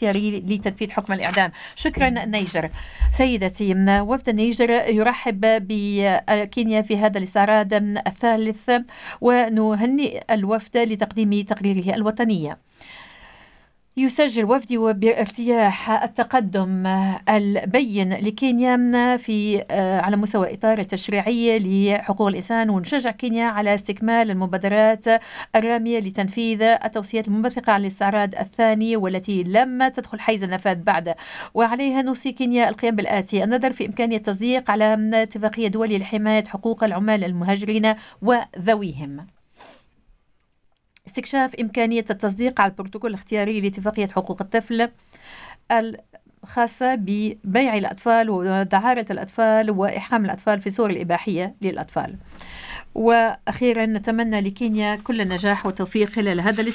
الاختياري لتنفيذ حكم الإعدام. شكرا نيجر. سيدتي، وفد النيجر يرحب بكينيا في هذا الاستعراض الثالث، ونهنئ الوفد لتقديم تقريره الوطني. يسجل وفدي بارتياح التقدم البين لكينيا في على مستوى إطار التشريعي لحقوق الإنسان، ونشجع كينيا على استكمال المبادرات الرامية لتنفيذ التوصيات المنبثقة عن الاستعراض الثاني والتي لم تدخل حيز النفاذ بعد. وعليها نوصي كينيا القيام بالآتي: النظر في إمكانية التصديق على اتفاقية دولية لحماية حقوق العمال المهاجرين وذويهم، استكشاف إمكانية التصديق على البروتوكول الاختياري لاتفاقية حقوق الطفل الخاصة ببيع الأطفال ودعارة الأطفال وإحرام الأطفال في صور الإباحية للأطفال. وأخيرا نتمنى لكينيا كل النجاح والتوفيق خلال هذا